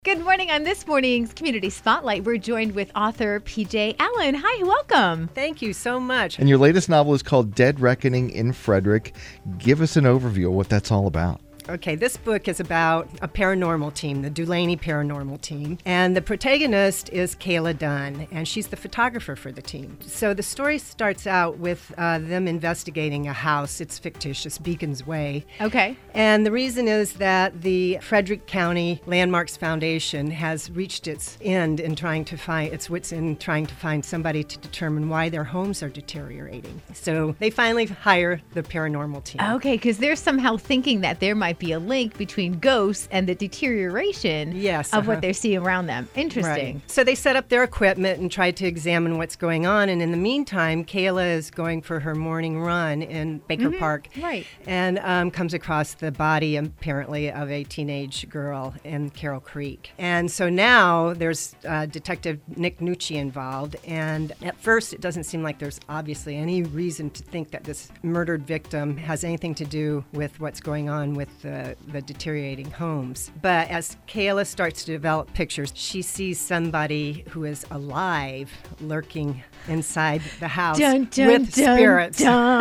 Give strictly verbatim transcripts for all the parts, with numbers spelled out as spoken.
Good morning. On this morning's Community Spotlight, we're joined with author P J Allen. Hi, welcome. Thank you so much. And your latest novel is called Dead Reckoning in Frederick. Give us an overview of what that's all about. Okay, this book is about a paranormal team, the Dulaney Paranormal Team. And the protagonist is Kayla Dunn, and she's the photographer for the team. So the story starts out with uh, them investigating a house. It's fictitious, Beacons Way. Okay. And the reason is that the Frederick County Landmarks Foundation has reached its end in trying to find, its wits in trying to find somebody to determine why their homes are deteriorating. So they finally hire the paranormal team. Okay, because they're somehow thinking that there might be a link between ghosts and the deterioration yes, of uh-huh. what they're seeing around them. Interesting. Right. So they set up their equipment and tried to examine what's going on. And in the meantime, Kayla is going for her morning run in Baker Mhm. Park. Right. And um, comes across the body, apparently, of a teenage girl in Carroll Creek. And so now there's uh, Detective Nick Nucci involved. And at first, it doesn't seem like there's obviously any reason to think that this murdered victim has anything to do with what's going on with the, the deteriorating homes. But as Kayla starts to develop pictures, she sees somebody who is alive lurking inside the house Dun, dun, with dun, spirits.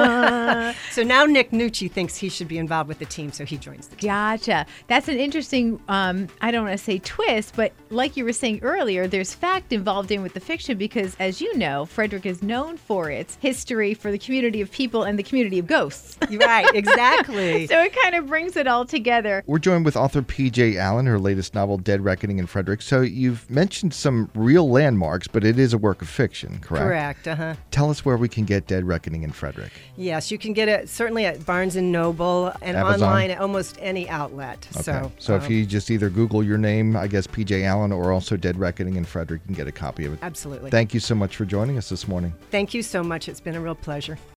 dun. So now Nick Nucci thinks he should be involved with the team, so he joins the team. Gotcha. That's an interesting, um, I don't want to say twist, but like you were saying earlier, there's fact involved in with the fiction because, as you know, Frederick is known for its history for the community of people and the community of ghosts. Right, exactly. So it kind of brings it all together. We're joined with author P J Allen, her latest novel, Dead Reckoning in Frederick. So you've mentioned some real landmarks, but it is a work of fiction, correct? Correct, uh-huh. Tell us where we can get Dead Reckoning in Frederick. Yes, you can get it certainly at Barnes and Noble and Amazon? online at almost any outlet. Okay. So, So um, if you just either Google your name, I guess P J Allen, or also Dead Reckoning in Frederick, you can get a copy of it. Absolutely. Thank you so much for joining us this morning. Thank you so much. It's been a real pleasure.